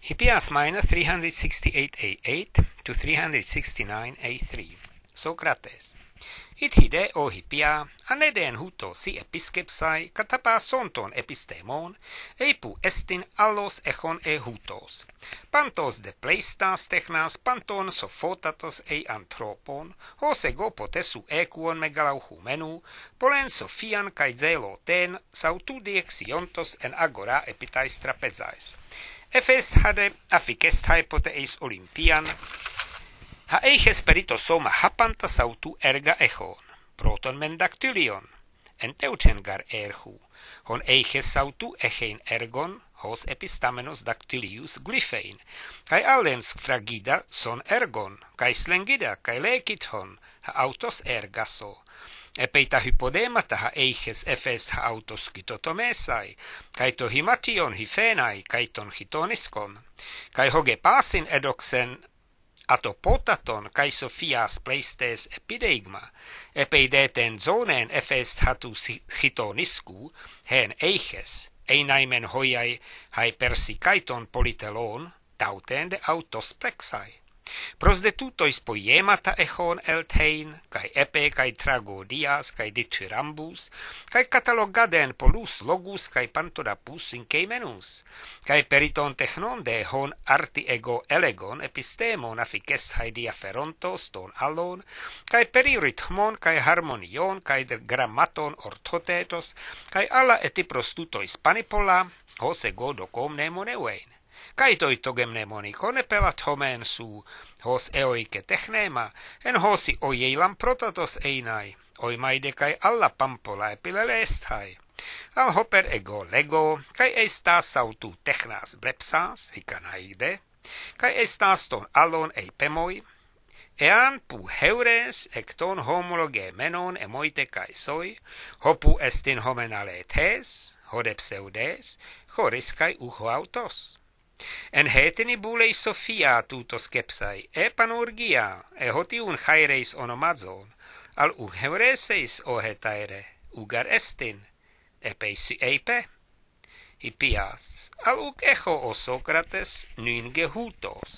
Hippias minor 368a8 to 369a3. Socrates. Ithide o hippia, aneden hutos episkepsai, katapasonton epistemon, eipu estin allos echon hutos. Pantos de pleistas technas, panton sophotatos anthropon, hos ego potesu ekuon megalauhumenu, polen sophian kai zeloten, sautu diexiontos en agora epitais trapezais. Efes hade afficestai poteis Olympian, ha eiches perito soma hapanta sautu erga echon, proton mendactylion, enteuchen gar erhu, hon eiches sautu echein ergon, hos epistamenos dactylius glyphein, kai allens fragida son ergon, kai slengida, kai lekithon, ha autos ergaso, epeita hypodemata ha eiches efes ha autos kitotomesai, kai to himation hyphenai, kai ton hitoniskon, kai hoge pasin edoxen atopotaton kai sophias pleistes epideigma, epeideten zonen efest hatu chitonisku, hen eiches, einaimen hoiai hai persikaiton politelon, tauten de autos plexai. Prosdetutois poiemata echon eltein, kai epe kai tragodias, kai dithyrambus, kai catalogaden polus logus, kai pantodapus inceimenus, kai periton technon de hon arti ego elegon epistemon affices hai diaferontos ton allon, kai peririthmon, kai harmonion, kai de grammaton orthotetos, kai alla etiprostutois panipola, hos ego docom nemonevein. Kai toitogem mnemonikone pelat homen su, hos eoike technema, en hosi oieilam protatos einai, oimaide kai alla pampola epilelesthai. Al hoper ego lego, kai estas sautu technas blepsas, hikanaide, kai estas ton allon eipemoi, ean pu heures ecton homologe menon emoite kai soi, hopu estin homenaletes, hodepseudes, choris kai uhoautos. En heteni buleis Sophia tutos skepsai, panurgia, hotiun chaireis onomazon, al heureseis ohetaire, ugar estin, epeisi eipe. Hippias, al echo o Socrates nynge hutos.